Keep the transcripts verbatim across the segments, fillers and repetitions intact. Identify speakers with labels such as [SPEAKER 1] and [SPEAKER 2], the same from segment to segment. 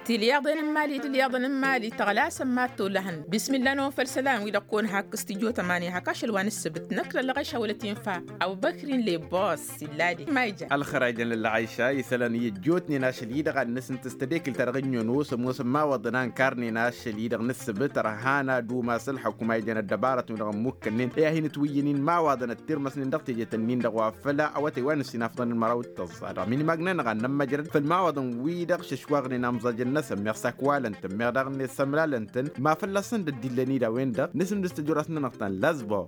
[SPEAKER 1] تلياضن مالي تلياضن مالي تغلا سماتو لهن بسم الله نوفل سلام ويدقون هاك استديو ثمانية هاكاش الوان السبت نكر اللي غيشة ولا تنفع أو بكرين لي بوس اللادي ما يجا
[SPEAKER 2] الخراج اللي عايشة يسلن يجوتني ناش ليدغ الناس تستديك الترغنيو نوس موسم ما وضنان كارني ناش ليدغ نسبت رهانا دو ما سلحكم ما يجنا الدبارة من ممكنين يا هين توينين ما وضن الترمس ندقت جتنين دغوا فلا أو تيوان السنافضن المراوت تصار من مجنن غنم مجرد فالماوضن ويدغ ششواغني نامزج الناس ميرساك والنت ميردغني سملالنتن ما فلسن الدلني دا وين دا نسم دستجورسنا نقطن لازبو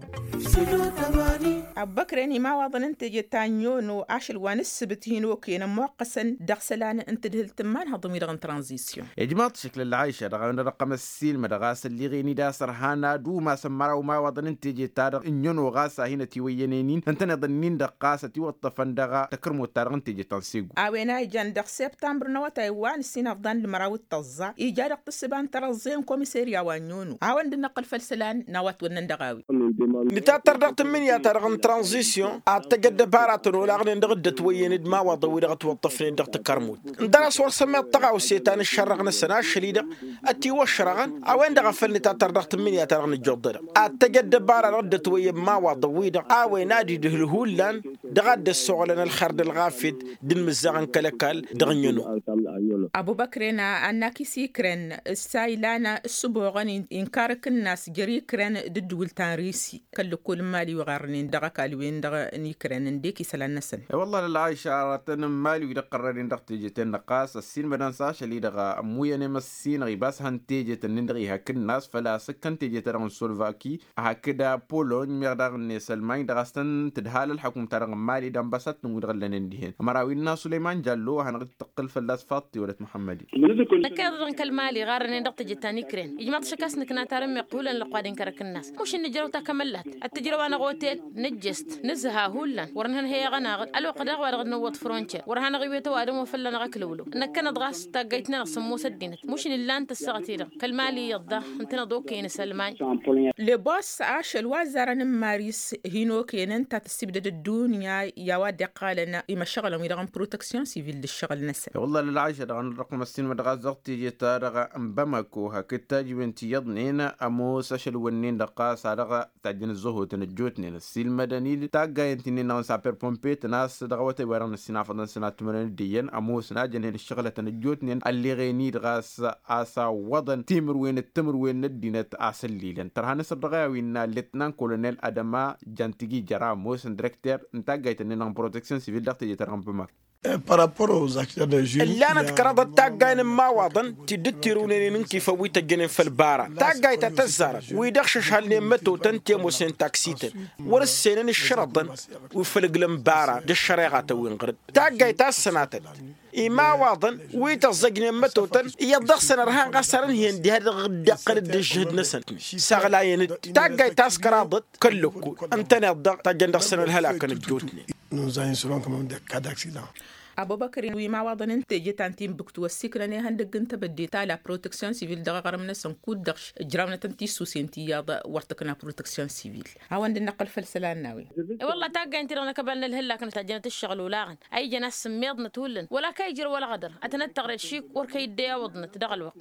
[SPEAKER 1] أبكرني ما وضن أنت جتانيونو عشل وانس بتهينو كينا موقسا دغسلان أنت دهلت مان هضمي دغن ترانزيسيون
[SPEAKER 2] يا جماعة شكل العايشة دغن رقم السيل مدغاس اللي غيني دا سرحانا دو ما سمرا وما وضن أنت جتار إنيونو غاسا هنا تيوينينين أنت نضنين دقاسة تيوطفن دغا تكرمو تارغ أنت جتانسيقو
[SPEAKER 1] أوينا جان دغ سبتمبر نوا تايوان السين أفضان المراوي التزا إيجاد اقتصبان ترزين كوميسيريا وانيونو عوان دي نقل فلسلان نوات ونندغاوي
[SPEAKER 3] نتاتر دغت من يا ترغن ترانزيسيون أتجد باراتن ولا غن دغد توين ما وضوي دغت وطفن دغت كرمود درس ورسمت طغى وسيتان الشرغن السنة الشليدة أتي وشرغن أوين دغ فل نتاتر دغت من يا ترغن الجدر أتجد بارا رد توي ما وضوي دغ أوين نادي دهلهولان دغد السعلن الخرد الغافد دين مزغن كلكال دغنينو
[SPEAKER 1] أبو بكرنا أنك سيكرن السايلانا السبوغن إنكارك الناس جري كرن ضد ولتانريسي كل كل مالي وغارنين دغا كالوين دغا نيكرن نديكي سلان نسن
[SPEAKER 2] والله للعايشة راتن مالي ويدا قررين دغ تيجتين نقاس السين بدن ساش اللي دغا أمويا نمسين غيباس هن تيجتين نندغي هاك الناس فلا سكن تيجتين رغن سولفاكي هكذا بولون ميردغن سلمان دغستن تدهال الحكم ترغن مالي دنبسط نمودغن لنندهين مراوينا سليمان جالو هنغد تقل فلاس فاطي ولد محمدي
[SPEAKER 4] نكاظن كالمالي غارن دغ تيجتين نيكرين يجمع شكاس نكنا ترمي قولا لقادين كرك الناس مش النجرو تكملت التجربة أنا غوتيت نجست نزها هولا ورهن هي غناغ الوقت دغ ورغد نوت فرونتير ورهن غيبيت وادم وفلا نغكلولو نكنا دغاس تاغيتنا نصمو سدينت مش اللان تسغتير كالمالي يضا انتنا دوكين سلمان
[SPEAKER 1] لي بوس عاش الوزارة ماريس هينو كينن تتسبد الدنيا يا واد قالنا يما شغل ويدغن بروتكسيون سيفيل للشغل نسا
[SPEAKER 2] والله للعايشة دغن رقم السين مدغاس دغتي جيتا دغا باماكو هكتا جبنتي يضنينا امو ساشل ونين دقاس دغا تاجن الزهو تنجوتني السيل مدني تاغا ينتني نون سابير بومبيت ناس دغوتي ورن السنا فضن سنا تمرن ديان امو سنا جن الشغله تنجوتني اللي غيني دغاس اسا وضن تيمر وين التمر وين الدينت اسليلن ترهن صدغاوينا لتنان كولونيل ادما جانتيجي جرا موسن ديريكتور نتاغا يتني نون بروتكسيون سيفيل دغتي جيتا باماكو
[SPEAKER 3] par rapport aux acteurs de justice اللي أنا تكررت تاجين ما وضن تدتروني ننكي فويت الجنين في البارة تاجي تتزار ويدخش هالنمتو تنتي موسين تاكسيتن ورسين الشرطن وفلق البارة دشريعة وينقرد تاجي تاسناتن إما وضن ويتزجن متوتن يضخسن رهان قصرن هندي هذا غدا قرد الجهد نسن سغلاين تاجي تاسكرادت كلكو أنت نضغ تاجي نضخسن الهلاك نجوتني
[SPEAKER 5] nous assurons quand même des cas d'accident.
[SPEAKER 1] أبو بكر ويما وضن أنت جيتان تيم بكتو السكرني هندق أنت بديتا لا بروتكسيون سيفيل دغا غرمنا سنكود دغش جرامنا تنتي سوسينتي ياضا ورتكنا بروتكسيون سيفيل هاوند النقل فلسلان ناوي
[SPEAKER 4] والله تاقا انت رونا كبالنا الهلا كانت تجنة الشغل ولاغن أي جناس سميضنا تولن ولا كيجر ولا غدر أتنتغر الشيك وركي الديا وضنا تدغ الوقت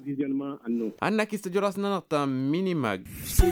[SPEAKER 2] أنك استجراسنا نقطة ميني ماج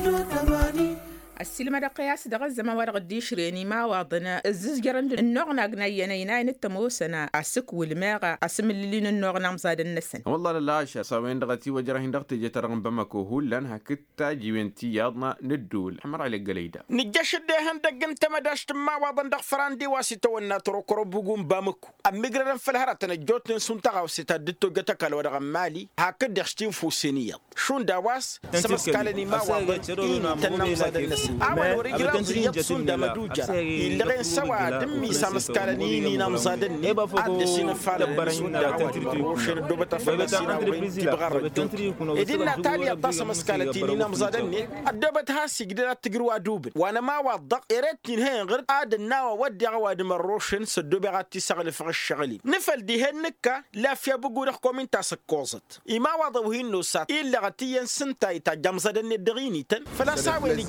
[SPEAKER 1] السلمة دا قياس دا غزة ورغ الديش ريني ما واضنا الزز جرند النغنا قناينا يناين التموسنا عسك والماغا عسم اللي النغنا مصاد النسن
[SPEAKER 2] والله للعاشة سوين دغتي وجرهن دغتي جترغن بمكو هولن هكتا جيوينتي ياضنا ندول حمر على القليدة
[SPEAKER 3] نجاش الدهن دق انت ما داشت ما واضن دغ فران واسي تونا تروكرو بقوم بامكو أميقرن في الهرة تنجوتن سنتغا وسيتا دتو جتكال ودغن مالي هكد دغشتين فوسينيا شون داواس سمسكالني ما واضن تنم صاد النسن أول ورجال يبصون دم دوجرا اللي سوا دمي سامسكالني نام زادني أدسين فعل برسون دعوة وشن دوبة فلسطين وتبغر إدينا تالي أبدا سامسكالتي نام زادني الدوبة هاسي قدرت تجروا دوب وأنا ما وضق إردت نهين غير عاد النوى ودي عواد مروشن سدوبة عتي سغل في الشغلي نفل دي هنكا لا في بقول لكم أنت سكوزت إما وضوهين نوسات إلا عتيا سنتاي تجمع زادني دغيني تن فلا ساوي الجرازة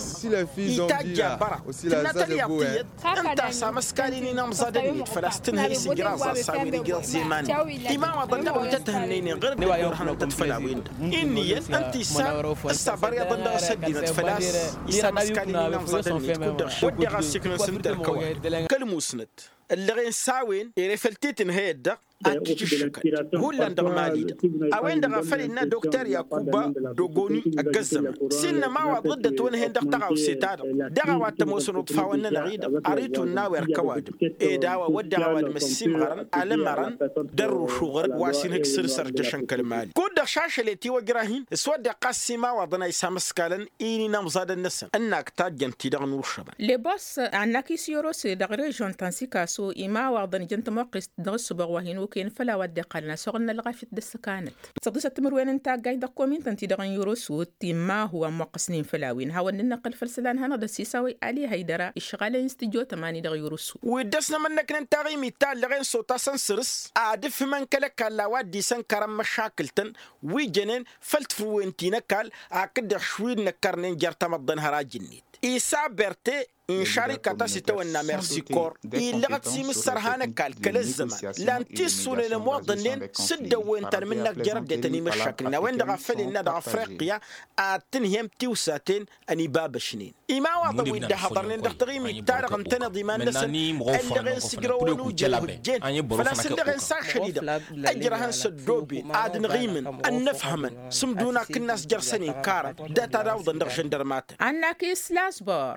[SPEAKER 6] Si les filles ont dit là, aussi la ça de beau
[SPEAKER 3] انت سامسكاليني نام زادني فلسطين هي سجرازا ساويني جل زمان إمام ضد وجدتني غير بيروحنا تتفلاوين إني أنت سا الصبر يا ضد سدينا تفلاس سامسكاليني نام زادني كنت ودي غاسكن سنتر كواد كلموسنت اللي غين ساوين يرفلتيتن هيدا هولا ندغ ماليدا أوين دغ فلنا دكتور يعقوبا دوغوني أجزم سن ما وضد تون هندغ تغاو سيتاد دغ وات موسن طفاونا نغيد أريتو ناوير كواد إيدا ودغ واد مسيم غران على مران درو شغر واسين هكسر سرجشن كلمال كود شاشة تي وجراهين سود قاسما وضنا يسامس كالن إني نمزاد النسن أنك تاجن تدغ نوشبا
[SPEAKER 1] لباس عنك يسيروس دغ ريجون تنسيكاسو إما وضن جنت موقس دغ السبغ وهين كين فلا ودي قالنا سغنا لغافت دس كانت صديسة تمر وين انت قايدة كومين تنتي دغن يوروسو ما هو موقسنين فلاوين هاو ننقل فلسلان هنا دس يساوي علي هيدرا الشغالة يستجو تماني دغ يوروسو
[SPEAKER 3] ودسنا منك ننتاغي ميتال لغين صوتا سنسرس عادف من كلك على وادي سنكرم مشاكلتن ويجنين فلتفو انتينا كال عقد شوين نكرنين جرتا مضن هراجنيت إيسا بيرتي إن شركة ستونا ميرسي كور إلا غتسيم السرهانة كالكل الزمان لان تيسو للمواطنين سد وين تر منك جرب ديتني مشاكلنا وين دغا فلنا دغا أفريقيا آتنهم تيوساتين أني باب شنين إما واضح ويدا حضرنين دغتغيمي تارغ امتنا ضمان نسن اللي غين سيقرون وجل هجين فلا سند غين ساخليدا أجرهن سدوبي آدن غيمن أن نفهمن سمدونا كناس جرسنين كارا داتا راوضن دغ جندرمات
[SPEAKER 1] عنك إسلاسبور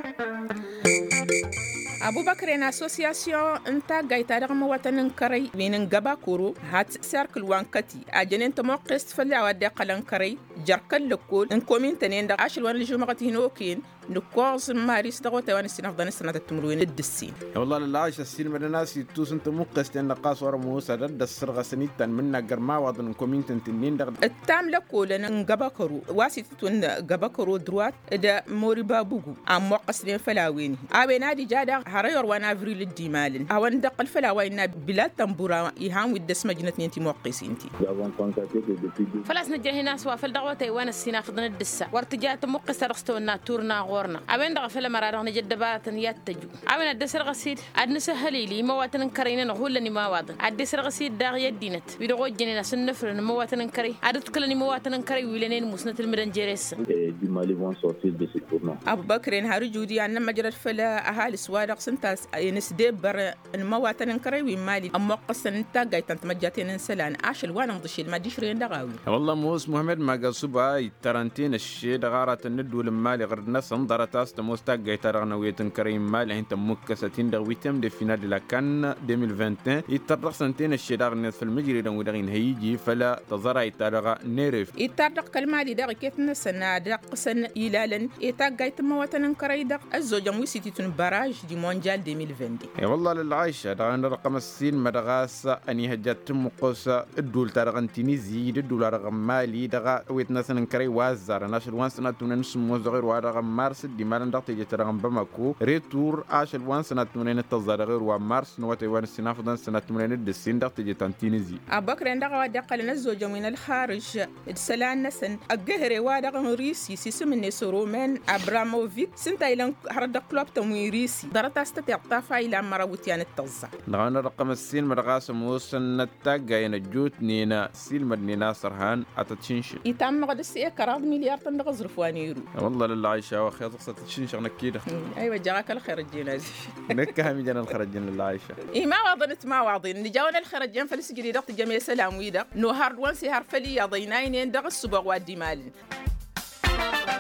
[SPEAKER 1] أبو بكر إن أسوسياسيون أنت جاي تاريخ مواتن كري بين جبا كورو هات سيركل وانكتي أجنين تموقست فلي عودة قلن كري جركل لكول إن كومين تنين دا عشر وان الجمعة هنوكين نقاص ماريس دغوت وان السنة فضان السنة تمروين الدسين
[SPEAKER 2] والله لا عايش السين من الناس يتوس أنت مقست إن قاص ورا موسى رد السرقة سنيتا منا جرما وضن كومين تنتين دا
[SPEAKER 1] التام لكول إن جبا كورو واسيتون جبا كورو دروات دا موري بابوجو أم موقستين فلاوين أبي نادي جادا هرايور وانا أفريل الديمالن أوان دقل فلاوين بلا تنبورا إيهام ودس مجنة نينتي موقسينتي
[SPEAKER 4] فلاس نجري هنا سوا فالدغوة وان السنة فضن الدسة وارتجاء مقصة رستونا تورنا غورنا أبين دغ فلا مرارة نجد باتن يتجو أبين الدسر غسيد أدن سهلي لي مواتن كرينا نقول لني مواتن الدسر غسيد داغ يدينت بيدغو جنينا سنفر مواتن كري أدت كلني مواتن كري ويلنين مسنة المدن جيريس أبو بكر هارو جودي أن مجرد فلا أهالي سوارق سنتاس ينسدب بر المواتن كري ومالي أما قصن انت جاي تنتمجاتين انسلان عاش الوانا مضشي الماديشرين دغاوي
[SPEAKER 2] والله موس محمد ما قصبها يترنتين الشيء دغارة الندو المالي غير الناس انضرت استموستا جاي ترغنا ويتن كريم مالي انت مكستين دغويتم دي فينال لا كان ألفين وعشرين يترق سنتين الشيء دغ في المجري دغ ودغين هيجي فلا تزرع يترغ نيرف
[SPEAKER 1] يترق كلمالي دغ كيف نسنا دق سن يلالن يتا جاي تمواتن كري دغ الزوجم ويسيتون باراج دي مونديال ألفين وعشرين
[SPEAKER 2] اي والله للعايشه دغ رقم السين مدغاس اني هجت مقوسه الدول ترغن تينيزي الدول رقم مالي دغ ويتنسن كري وازار ناشر وان سنه تونس موزغير ورقم مارس دي مالن دغ تيجي ترغم بماكو ريتور عاش وان سنه تونين تزرغير ومارس نوتي وان سنه فدان سنه تونين الدسين دغ تيجي تنتينيزي
[SPEAKER 1] ابكر دغ دقل نزوج من الخارج السلان نسن الجهري ودغ ريسي سيسم النسرومن ابراموفيك سنت الى هرد كلوب تمويريسي درت استطيع طافا الى مراوتيان التزا
[SPEAKER 2] دغنا رقم السين مدغاس موسن نتاغا ينجوت نينا سيل مدنينا سرهان اتتشنش
[SPEAKER 1] يتم غد السي كراد مليار تندغ زرفوانيرو
[SPEAKER 2] والله لله عايشه واخي قصه تشنش كده
[SPEAKER 1] ايوه جاك الخير الجنازي
[SPEAKER 2] نكها مجانا الخرجين لله عايشه
[SPEAKER 1] اي ما وضنت ما واضين نجاونا الخرجين فلسجري دقت جميع سلام ويدا نو هارد وان سي هار فلي يضيناين دغ السبغ وادي مال